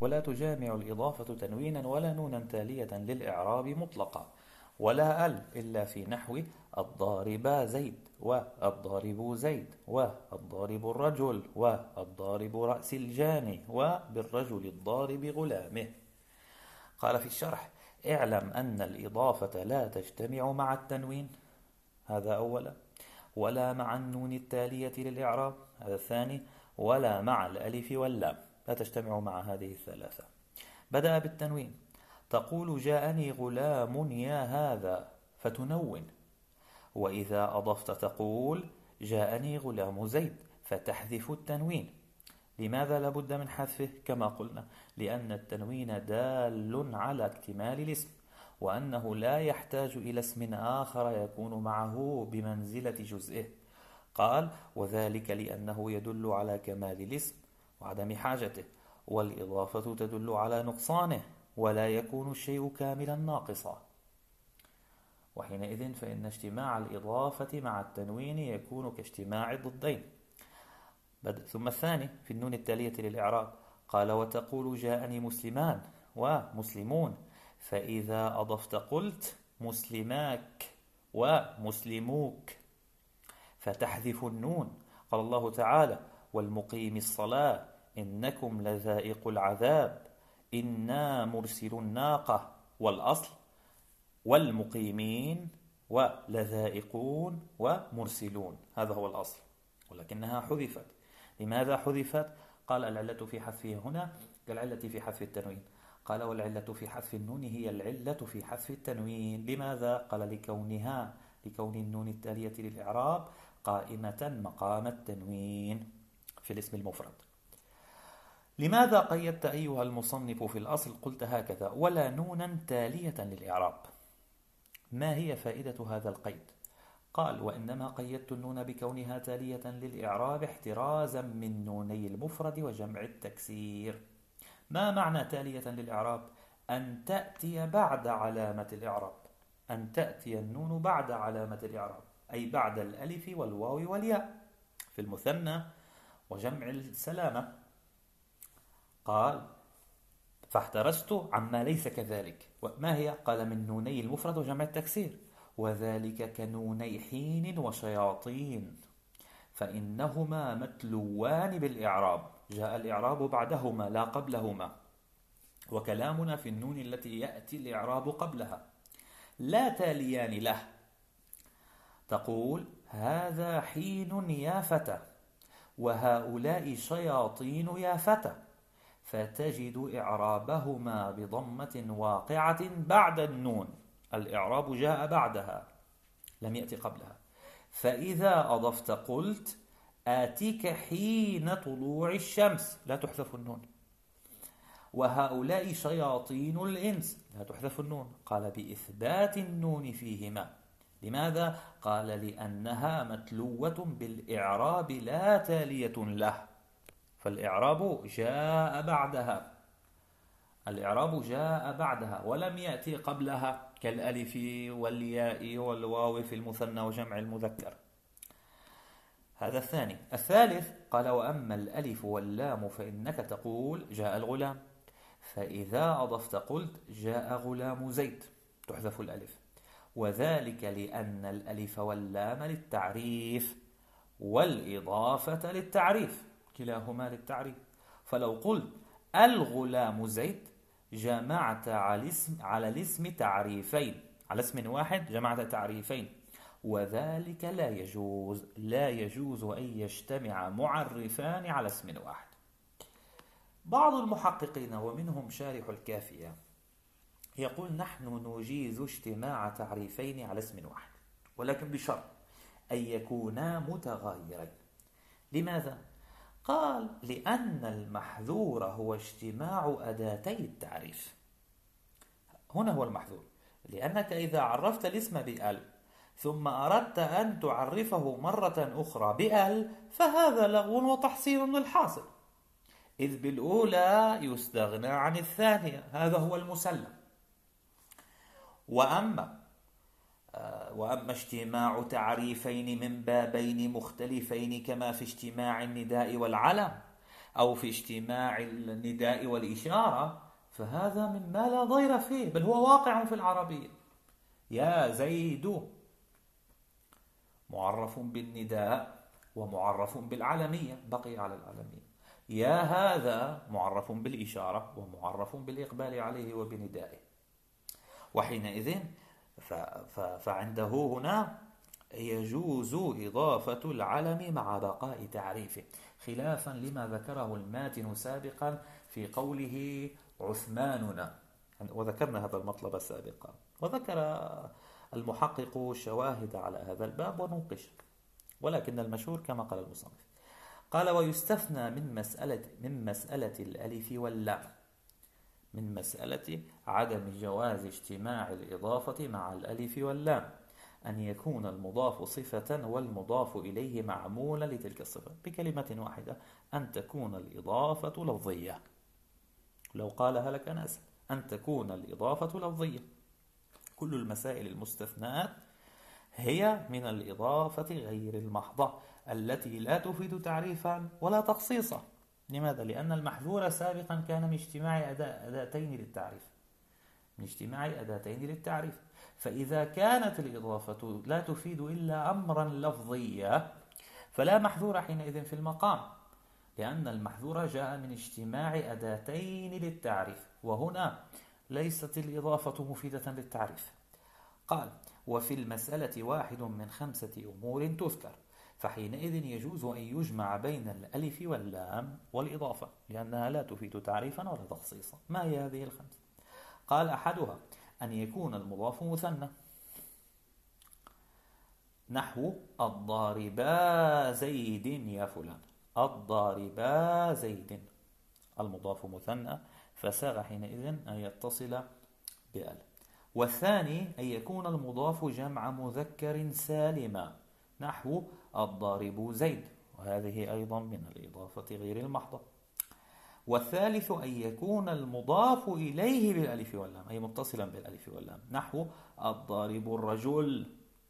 ولا تجامع الإضافة تنوينا ولا نونا تالية للإعراب مطلقا، ولا إلا في نحو الضارب زيد والضارب زيد والضارب الرجل والضارب رأس الجاني وبالرجل الضارب غلامه. قال في الشرح: اعلم أن الإضافة لا تجتمع مع التنوين، هذا أولا، ولا مع النون التالية للإعراب، هذا الثاني، ولا مع الألف واللام، لا تجتمع مع هذه الثلاثة. بدأ بالتنوين: تقول جاءني غلام يا هذا، فتنون. وإذا أضفت تقول جاءني غلام زيد، فتحذف التنوين. لماذا لابد من حذفه؟ كما قلنا: لأن التنوين دال على اكتمال الاسم، وأنه لا يحتاج إلى اسم آخر يكون معه بمنزلة جزئه. قال: وذلك لأنه يدل على كمال الاسم وعدم حاجته، والإضافة تدل على نقصانه، ولا يكون الشيء كاملا ناقصا، وحينئذ فإن اجتماع الإضافة مع التنوين يكون كاجتماع الضدين. ثم الثاني في النون التالية للإعراب: قال: وتقول جاءني مسلمان ومسلمون، فإذا أضفت قلت مسلماك ومسلموك، فتحذف النون. قال الله تعالى: والمقيم الصلاة إنكم لذائق العذاب إنا مرسل الناقة، والأصل والمقيمين ولذائقون ومرسلون، هذا هو الأصل، ولكنها حذفت. لماذا حذفت؟ قال: العلة في حذفها هنا كالعلة في حذف التنوين. قال: والعلة في حذف النون هي العلة في حذف التنوين. لماذا؟ قال: لكون النون التالية للإعراب قائمة مقام التنوين في الاسم المفرد. لماذا قيدت أيها المصنف في الأصل قلت هكذا: ولا نونا تالية للإعراب؟ ما هي فائدة هذا القيد؟ قال: وإنما قيدت النون بكونها تالية للإعراب احترازا من نوني المفرد وجمع التكسير. ما معنى تالية للإعراب؟ أن تأتي بعد علامة الإعراب، أن تأتي النون بعد علامة الإعراب، أي بعد الألف والواو والياء في المثنى وجمع السلامة. قال: فاحترزت عما ليس كذلك. وما هي؟ قال: من نوني المفرد وجمع التكسير، وذلك كنوني حين وشياطين، فإنهما متلوان بالإعراب، جاء الإعراب بعدهما لا قبلهما. وكلامنا في النون التي يأتي الإعراب قبلها، لا تاليان له. تقول: هذا حين يا فتى، وهؤلاء شياطين يا فتى، فتجد إعرابهما بضمة واقعة بعد النون، الإعراب جاء بعدها لم يأتي قبلها. فإذا أضفت قلت: آتيك حين طلوع الشمس، لا تحذف النون. وهؤلاء شياطين الإنس، لا تحذف النون. قال: بإثبات النون فيهما. لماذا؟ قال: لأنها متلوة بالإعراب لا تالية له، فالإعراب جاء بعدها، الإعراب جاء بعدها ولم يأتي قبلها، كالألف والياء والواو في المثنى وجمع المذكر. هذا الثاني. الثالث: قال: وأما الألف واللام فإنك تقول جاء الغلام، فإذا أضفت قلت جاء غلام زيد، تحذف الألف، وذلك لأن الألف واللام للتعريف والإضافة للتعريف، كلاهما للتعريف. فلو قلت الغلام زيد جمعت على الاسم تعريفين، على اسم واحد جمعت تعريفين، وذلك لا يجوز أن يجتمع معرفان على اسم واحد. بعض المحققين ومنهم شارح الكافية يقول: نحن نجيز اجتماع تعريفين على اسم واحد، ولكن بشرط أن يكونا متغايرين. لماذا؟ قال: لأن المحذور هو اجتماع أداتي التعريف، هنا هو المحذور. لأنك إذا عرفت الاسم بأل ثم أردت أن تعرفه مرة أخرى بأل، فهذا لغو وتحصيل للحاصل، إذ بالأولى يستغنى عن الثانية، هذا هو المسلم. وأما اجتماع تعريفين من بابين مختلفين كما في اجتماع النداء والعلم، أو في اجتماع النداء والإشارة، فهذا مما لا ضير فيه، بل هو واقع في العربية. يا زيد معرف بالنداء ومعرف بالعلمية، بقي على العلمية. يا هذا معرف بالإشارة ومعرف بالإقبال عليه وبندائه. وحينئذ فعنده هنا يجوز إضافة العلم مع بقاء تعريفه، خلافا لما ذكره الماتن سابقا في قوله عثماننا، وذكرنا هذا المطلب سابقا، وذكر المحقق شواهد على هذا الباب ونوقش، ولكن المشهور كما قال المصنف. قال: ويستثنى من مسألة الألف واللام، من مسألة عدم جواز اجتماع الإضافة مع الألف واللام، أن يكون المضاف صفة والمضاف إليه معمولا لتلك الصفة، بكلمة واحدة أن تكون الإضافة لفظية. لو قالها لك أنا أسهل، أن تكون الإضافة لفظية. كل المسائل المستثنات هي من الإضافة غير المحضة التي لا تفيد تعريفا ولا تخصيصا. لماذا؟ لأن المحذور سابقا كان من اجتماع أداتين للتعريف. فإذا كانت الإضافة لا تفيد إلا أمرا لفظيا فلا محذور حينئذ في المقام، لأن المحذور جاء من اجتماع أداتين للتعريف، وهنا ليست الإضافة مفيدة للتعريف. قال: وفي المسألة واحد من 5 أمور تذكر، فحينئذ يجوز أن يجمع بين الألف واللام والإضافة، لأنها لا تفيد تعريفا ولا تخصيصا. ما هي هذه ال5؟ قال: أحدها أن يكون المضاف مثنى، نحو الضاربا زيد يا فلان، الضاربا زيد، المضاف مثنى فساغ حينئذ أن يتصل بأل. والثاني أن يكون المضاف جمع مذكر سالما، نحو الضارب زيد، وهذه أيضا من الإضافة غير المحضة. والثالث أن يكون المضاف إليه بالألف واللام، أي متصلا بالألف واللام، نحو الضارب الرجل.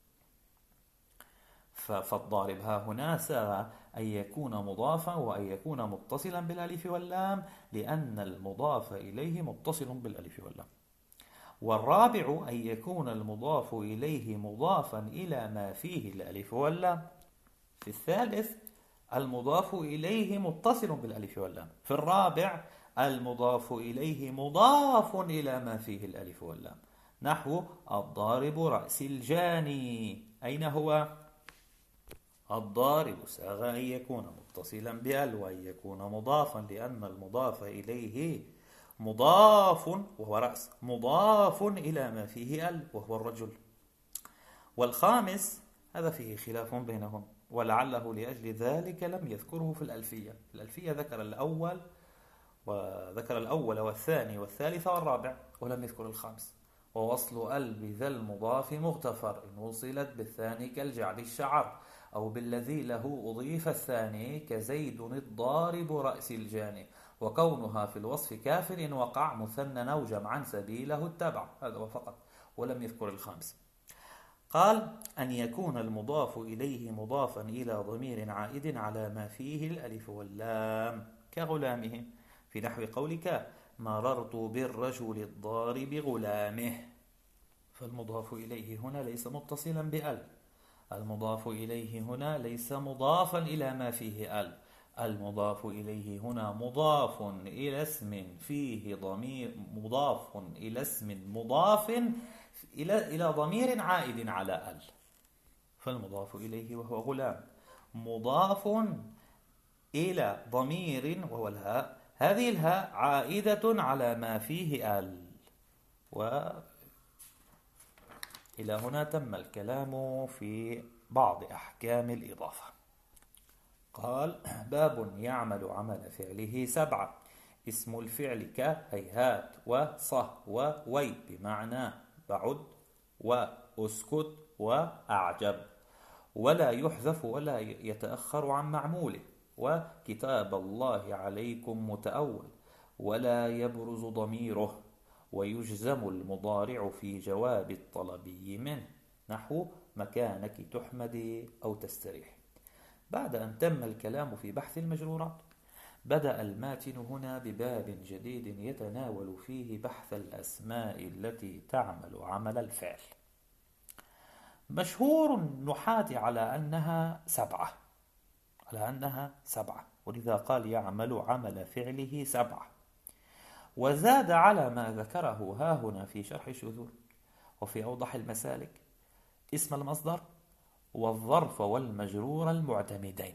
فالضارب ها هنا ساغ أن يكون مضافا وأن يكون متصلا بالألف واللام، لأن المضاف إليه متصل بالألف واللام. والرابع أن يكون المضاف إليه مضافا إلى ما فيه الألف واللام. في الثالث المضاف إليه متصل بالألف واللام. في الرابع المضاف إليه مضاف إلى ما فيه الألف واللام، نحو الضارب رأس الجاني. أين هو؟ الضارب ساغ أن يكون متصلا بأل وأن يكون مضافا، لأن المضاف إليه مضاف وهو رأس، مضاف إلى ما فيه أل وهو الرجل. والخامس هذا فيه خلاف بينهم، ولعله لأجل ذلك لم يذكره في الألفية. الألفية ذكر الأول والثاني والثالث والرابع، ولم يذكر الخامس. ووصل أل بذا المضاف مغتفر إن وصلت بالثاني كالجعد الشعر، أو بالذي له أضيف الثاني كزيد الضارب رأس الجاني، وكونها في الوصف كافر إن وقع مثنى أو جمعا سبيله التبع. هذا وفقط، ولم يذكر الخامس. قال: أن يكون المضاف إليه مضافا إلى ضمير عائد على ما فيه الألف واللام، كغلامه، في نحو قولك مررت بالرجل الضارب غلامه. فالمضاف إليه هنا ليس متصلا بأل، المضاف إليه هنا ليس مضافا إلى ما فيه أل، المضاف إليه هنا مضاف إلى اسم فيه ضمير، مضاف إلى اسم مضاف إلى ضمير عائد على أل. فالمضاف إليه وهو غلام مضاف إلى ضمير وهو الهاء، هذه الهاء عائدة على ما فيه أل. وإلى هنا تم الكلام في بعض أحكام الإضافة. قال: باب يعمل عمل فعله 7. اسم الفعل كهيهات وصه ووي، بمعنى بعد وأسكت وأعجب، ولا يحذف ولا يتأخر عن معموله. وكتاب الله عليكم متأول، ولا يبرز ضميره، ويجزم المضارع في جواب الطلبي منه، نحو مكانك تحمدي أو تستريح. بعد أن تم الكلام في بحث المجرورات، بدأ الماتن هنا بباب جديد يتناول فيه بحث الأسماء التي تعمل عمل الفعل. مشهور النحاة على أنها سبعة، ولذا قال يعمل عمل فعله سبعة، وزاد على ما ذكره هاهنا في شرح الشذوذ وفي أوضح المسالك اسم المصدر والظرف والمجرور المعتمدين.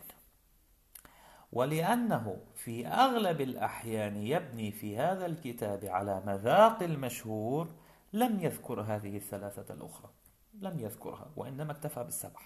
ولأنه في أغلب الأحيان يبني في هذا الكتاب على مذاق المشهور لم يذكر هذه الثلاثة الأخرى، لم يذكرها، وإنما اكتفى بالسبعة.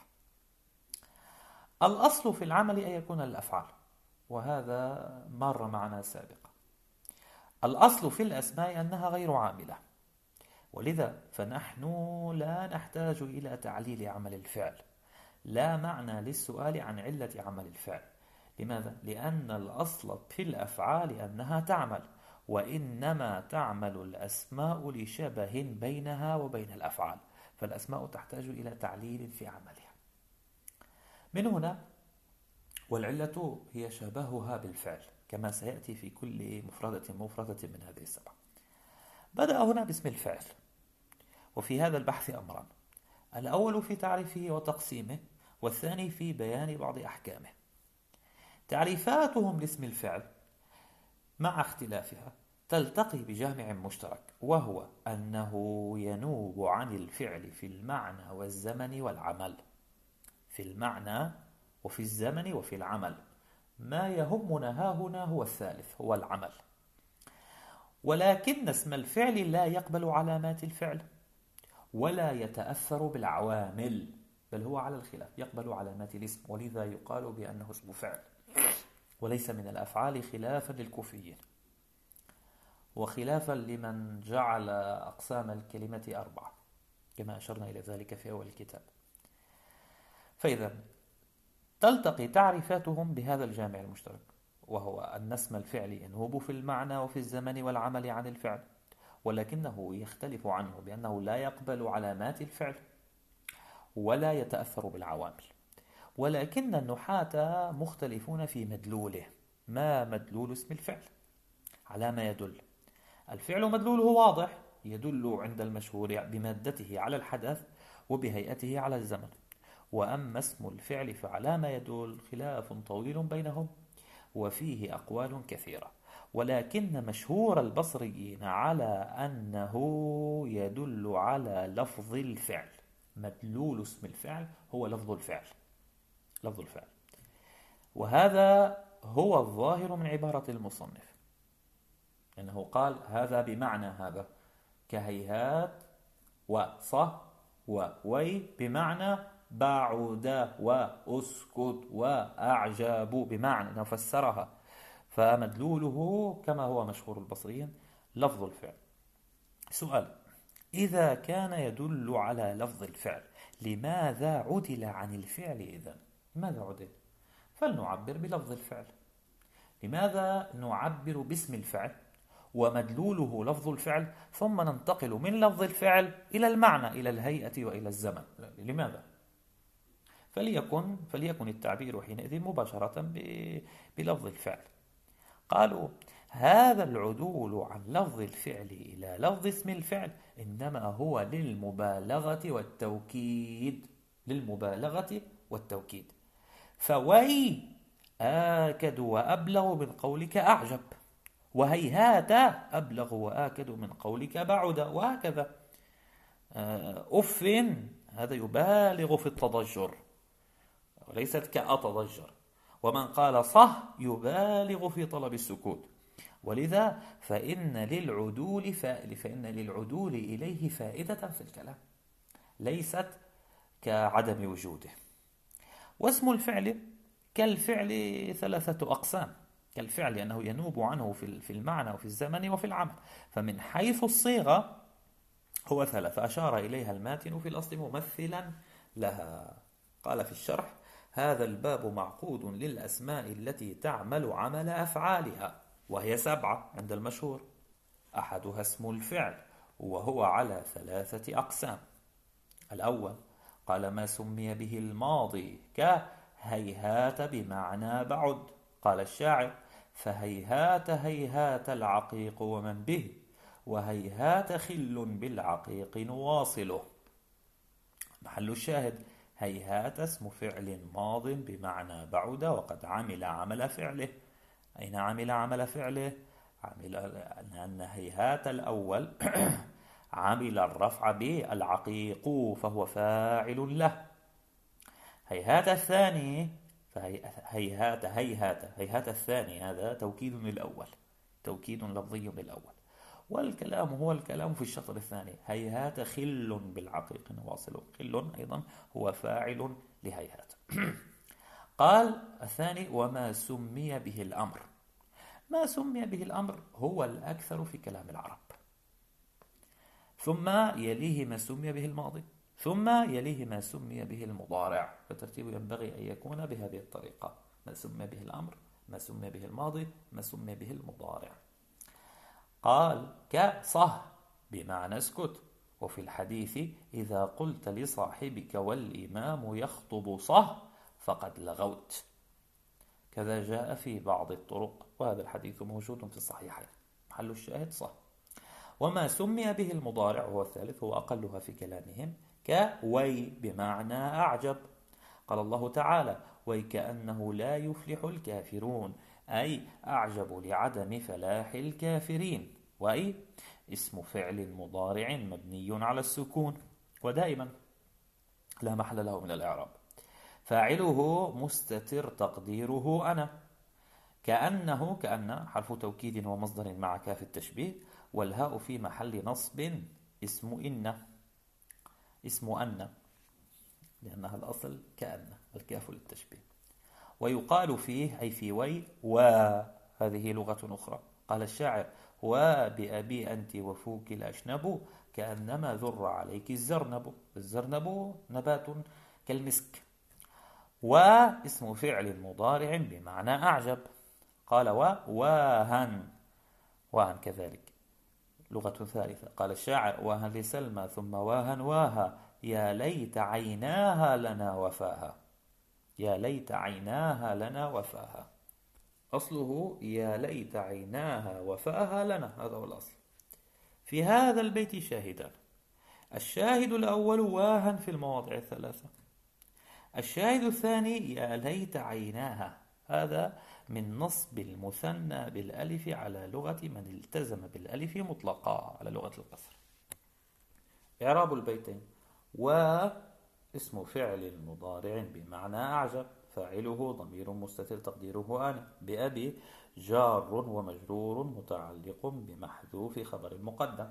الأصل في العمل أن يكون الأفعال، وهذا مر معنا سابقا. الأصل في الأسماء أنها غير عاملة، ولذا فنحن لا نحتاج إلى تعليل عمل الفعل، لا معنى للسؤال عن علة عمل الفعل. لماذا؟ لأن الأصل في الأفعال أنها تعمل، وإنما تعمل الأسماء لشبه بينها وبين الأفعال، فالأسماء تحتاج إلى تعليل في عملها. من هنا والعلة هي شبهها بالفعل، كما سيأتي في كل مفردة من هذه السبعة. بدأ هنا باسم الفعل، وفي هذا البحث أمران: الأول في تعريفه وتقسيمه، والثاني في بيان بعض أحكامه. تعريفاتهم لاسم الفعل مع اختلافها تلتقي بجامع مشترك، وهو أنه ينوب عن الفعل في المعنى والزمن والعمل، في المعنى وفي الزمن وفي العمل. ما يهمنا هاهنا هو الثالث، هو العمل. ولكن اسم الفعل لا يقبل علامات الفعل ولا يتأثر بالعوامل، بل هو على الخلاف يقبل علامات الاسم، ولذا يقال بأنه اسم فعل وليس من الأفعال، خلافا للكوفيين وخلافا لمن جعل أقسام الكلمة 4 كما أشرنا إلى ذلك في أول الكتاب. فإذا تلتقي تعريفاتهم بهذا الجامع المشترك، وهو أن اسم الفعل ينوب في المعنى وفي الزمن والعمل عن الفعل، ولكنه يختلف عنه بأنه لا يقبل علامات الفعل ولا يتأثر بالعوامل. ولكن النحاة مختلفون في مدلوله. ما مدلول اسم الفعل؟ على ما يدل؟ الفعل مدلوله واضح، يدل عند المشهور بمادته على الحدث وبهيئته على الزمن. وأما اسم الفعل فعلى ما يدل خلاف طويل بينهم وفيه أقوال كثيرة، ولكن مشهور البصريين على أنه يدل على لفظ الفعل. مدلول اسم الفعل هو لفظ الفعل، لفظ الفعل، وهذا هو الظاهر من عبارة المصنف، أنه قال هذا بمعنى هذا، كهيهات وصه ووي بمعنى بعد وأسكت وأعجب، بمعنى أنه فسرها، فمدلوله كما هو مشهور البصريين لفظ الفعل. سؤال: إذا كان يدل على لفظ الفعل لماذا عدل عن الفعل إذن؟ لماذا عدل؟ فلنعبر بلفظ الفعل. لماذا نعبر باسم الفعل ومدلوله لفظ الفعل ثم ننتقل من لفظ الفعل إلى المعنى، إلى الهيئة وإلى الزمن؟ لماذا؟ فليكن التعبير حينئذ مباشرة بلفظ الفعل. قالوا هذا العدول عن لفظ الفعل إلى لفظ اسم الفعل إنما هو للمبالغة والتوكيد، للمبالغة والتوكيد. فوي آكد وأبلغ من قولك أعجب، وهيهات أبلغ وآكد من قولك بعد، وهكذا. أف هذا يبالغ في التضجر وليست كأتضجر، ومن قال صح يبالغ في طلب السكوت. ولذا فإن للعدول إليه فائدة في الكلام ليست كعدم وجوده. واسم الفعل كالفعل 3 أقسام، كالفعل أنه ينوب عنه في المعنى وفي الزمن وفي العمل. فمن حيث الصيغة هو 3 أشار إليها الماتن في الأصل ممثلا لها. قال في الشرح: هذا الباب معقود للأسماء التي تعمل عمل أفعالها، وهي 7 عند المشهور. أحدها اسم الفعل، وهو على 3 أقسام. الأول قال ما سمي به الماضي كهيهات بمعنى بعد. قال الشاعر: فهيهات هيهات العقيق ومن به، وهيهات خل بالعقيق نواصله. محل الشاهد: هيهات اسم فعل ماض بمعنى بعد وقد عمل عمل فعله. أين عمل عمل فعله؟ عمل أن هيهات الأول عمل الرفع بالعقيق فهو فاعل له. هيهات الثاني هيهات الثاني هذا توكيد للأول، توكيد لفظي للأول، والكلام هو الكلام في الشطر الثاني. هيهات خل بالعقيق نواصله، خل أيضا هو فاعل لهيهات. قال الثاني: وما سمي به الأمر. ما سمي به الأمر هو الأكثر في كلام العرب، ثم يليه ما سمي به الماضي، ثم يليه ما سمي به المضارع، فالترتيب ينبغي أن يكون بهذه الطريقة: ما سمي به الأمر، ما سمي به الماضي، ما سمي به المضارع. قال: كصه بمعنى اسكت. وفي الحديث: إذا قلت لصاحبك والإمام يخطب صه فقد لغوت. كذا جاء في بعض الطرق، وهذا الحديث موجود في الصحيحين. محل الشاهد صه. وما سمي به المضارع هو الثالث، هو أقلها في كلامهم، كوي بمعنى أعجب. قال الله تعالى: ويكأنه لا يفلح الكافرون، أي أعجب لعدم فلاح الكافرين. وأي اسم فعل مضارع مبني على السكون، ودائما لا محل له من الإعراب. فاعله مستتر تقديره أنا. كأن حرف توكيد ومصدر مع كاف التشبيه، والهاء في محل نصب اسم أن، لأنها الأصل كأن، الكاف للتشبيه. ويقال فيه أي في وي وهذه لغة أخرى. قال الشاعر: وبأبي أنت وفوك الأشنب كأنما ذر عليك الزرنب. الزرنب نبات كالمسك. واسم فعل مضارع بمعنى أعجب. قال: واهن كذلك لغة ثالثة. قال الشاعر: واهن لسلمى ثم واهن واها، يا ليت عيناها لنا وفاها. يا ليت عيناها لنا وفاها، أصله يا ليت عيناها وفاها لنا، هذا هو الأصل. في هذا البيت شاهدان: الشاهد الأول واهن في المواضع الثلاثة، الشاهد الثاني يا ليت عيناها، هذا من نصب المثنى بالألف على لغة من التزم بالألف مطلقا على لغة القصر. إعراب البيتين: واسم فعل مضارع بمعنى أعجب، فاعله ضمير مستتر تقديره أنا. بأبي جار ومجرور متعلق بمحذوف خبر المقدم.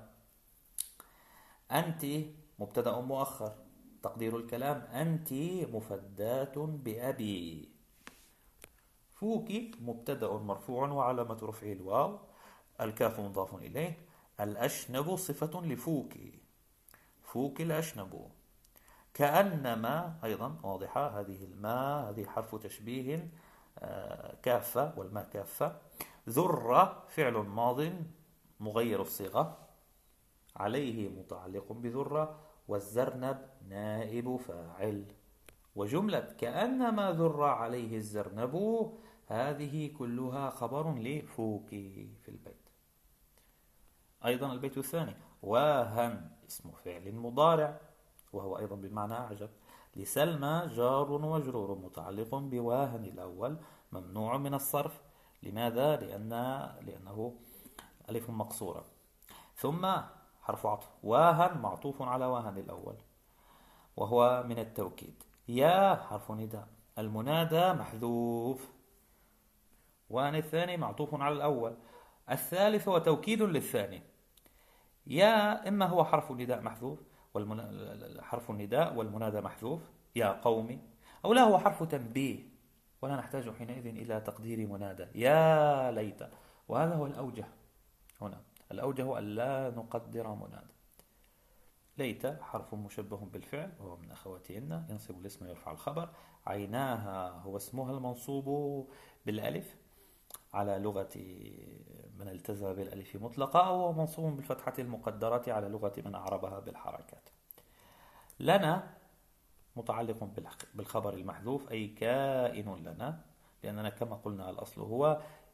أنت مبتدأ مؤخر، تقدير الكلام: أنت مفدات بأبي. فوك مبتدأ مرفوع وعلامة رفعه الواو، الكاف مضاف إليه. الأشنب صفة لفوك، فوك الأشنب. كأنما أيضا واضحة، هذه الماء هذه حرف تشبيه كافة، والماء كافة. ذر فعل ماض مغير الصيغة، عليه متعلق بذرة، والزرنب نائب فاعل. وجملة كأنما ذر عليه الزرنب هذه كلها خبر لفوك في البيت. أيضا البيت الثاني: واهن اسم فعل مضارع وهو أيضا بمعنى أعجب. لسلمى جار وجرور متعلق بواهن الأول ممنوع من الصرف. لماذا؟ لأنه ألف مقصورة. ثم حرف عطف، واهن معطوف على واهن الأول وهو من التوكيد. يا حرف نداء، المنادى محذوف، واهن الثاني معطوف على الأول. الثالث هو توكيد للثاني. يا إما هو حرف نداء محذوف حرف النداء والمنادى محذوف يا قومي، أو لا هو حرف تنبيه ولا نحتاج حينئذ إلى تقدير منادى يا ليت. وهذا هو الأوجه هنا، الأوجه أن لا نقدر منادى. ليت حرف مشبه بالفعل وهو من أخواتهن، ينصب الاسم ويرفع الخبر. عيناها هو اسمها المنصوب بالألف على لغة من التزم بالألف مطلقة، أو منصوب بالفتحة المقدرة على لغة من أعربها بالحركات. لنا متعلق بالخبر المحذوف، أي كائن لنا، لأننا كما قلنا الأصل هو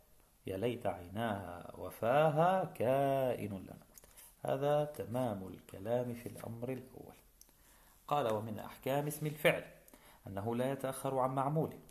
يا ليت عيناها وفاها كائن لنا. هذا تمام الكلام في الأمر الأول. قال: ومن أحكام اسم الفعل أنه لا يتأخر عن معموله،